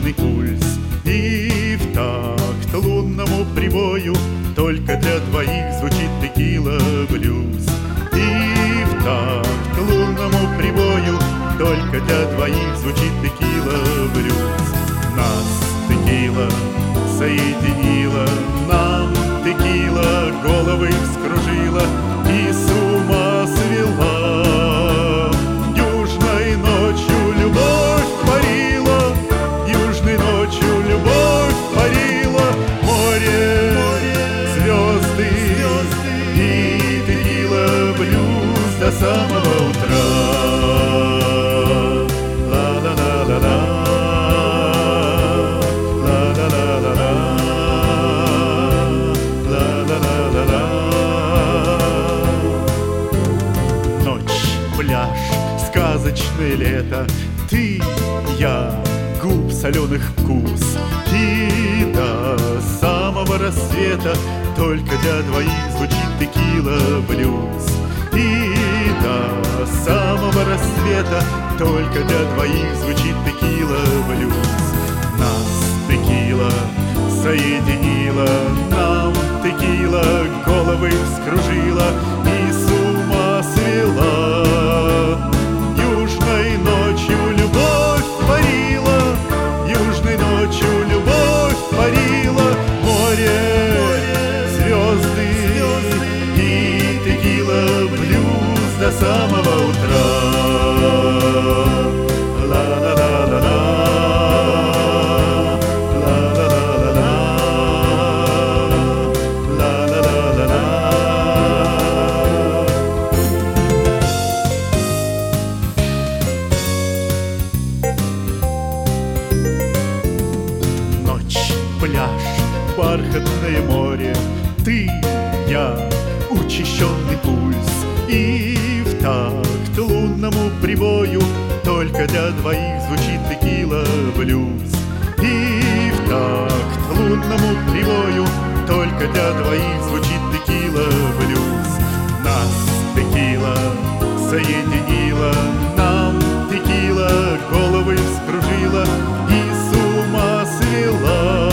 учащенный пульс. И в такт лунному прибою только для двоих звучит текила-блюз. И в такт лунному прибою только для двоих звучит текила-блюз. Нас текила соединила, нам текила головы вскружила и с ума свела. Южной ночью любовь парила, южной ночью любовь парила. Море, звезды и текила-блюз до самого утра. Пляж, сказочное лето, ты, я, губ соленых вкус. И до самого рассвета только для двоих звучит текила-блюз. И до самого рассвета только для двоих звучит текила-блюз. Нас текила соединила, нам текила головы вскружила и с ума свела. Южной ночью любовь парила, южной ночью любовь парила. Море, звезды и текила-блюз до самого утра. Пляж, бархатное море, ты, я, учащенный пульс. И в такт лунному прибою только для двоих звучит текила-блюз. И в такт лунному прибою только для двоих звучит текила-блюз. Нас текила соединила, нам текила головы вскружила и с ума свела.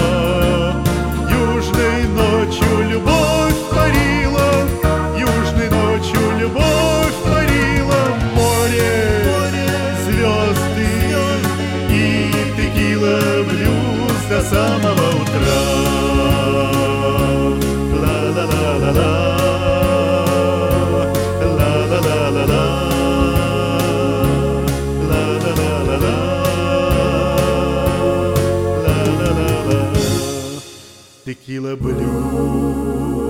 Южной ночью любовь парила, южной ночью любовь парила. Море, звезды и текила-блюз до самого утра. Ла-ла-ла-ла-ла. Текила-блюз.